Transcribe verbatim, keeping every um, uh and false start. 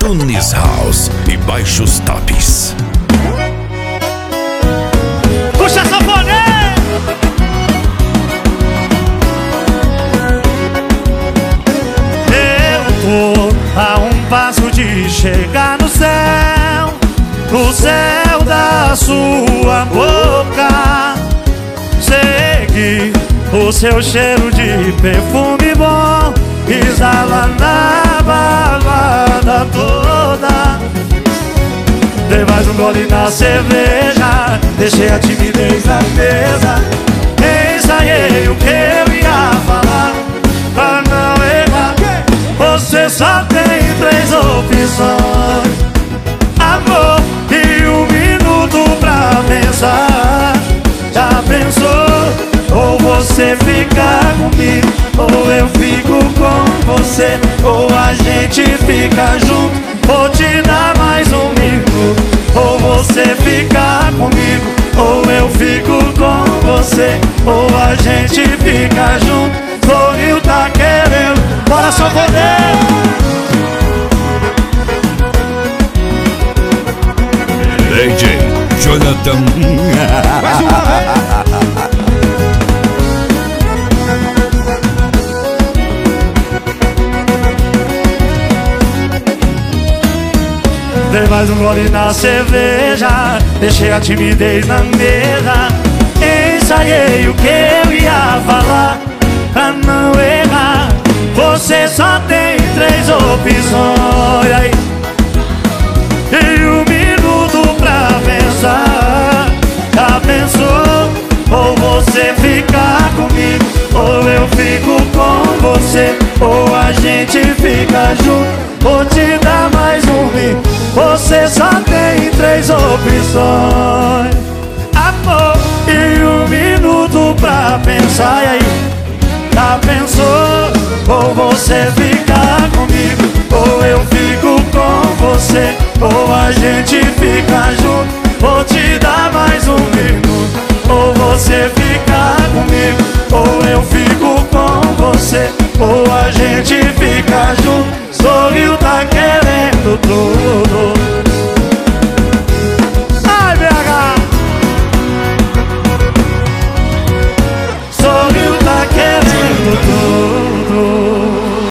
Tunis House e baixos tops. Puxa a sanfona! Eu tô a um passo de chegar no céu, no céu da sua boca. Segui o seu cheiro de perfume bom, exala na balada toda. Dei mais um gole na cerveja, deixei a timidez na mesa. Ensaiei o que eu ia falar pra não errar. Você só tem três opções: amor e um minuto pra pensar. Já pensou? Ou você fica comigo, ou eu fico com você, ou a gente fica junto. Vou te dar mais um minuto. Ou você fica comigo, ou eu fico com você, ou a gente fica junto. Floril tá querendo, bora só poder. D J Jonathan. Mais uma vez. Dei mais um gole na cerveja, deixei a timidez na mesa. Ensaiei o que eu ia falar pra não errar. Você só tem três opções aí, e um minuto pra pensar. Já pensou? Ou você fica comigo, ou eu fico com você, ou a gente fica junto. Vou te dar mais um minuto. Você só tem três opções: amor e um minuto pra pensar. E aí, já pensou? Ou você fica comigo, ou eu fico com você, ou a gente